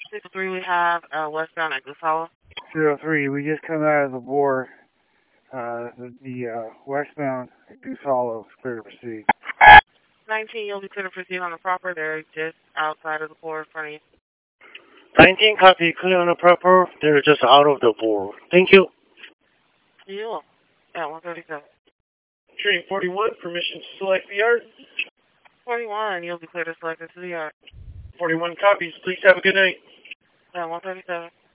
6-3, we have westbound at Goose Hollow. 03, we just come out of the bore. The westbound at Goose Hollow is clear to proceed. 19, you'll be clear to proceed on the proper. They're just outside of the bore in front of you. 19, copy, clear on the proper. They're just out of the bore. Thank you. You will. At 137. Train 41, permission to select the yard. 41, you'll be clear to select this to the yard. 41 copies. Please have a good night. At 137.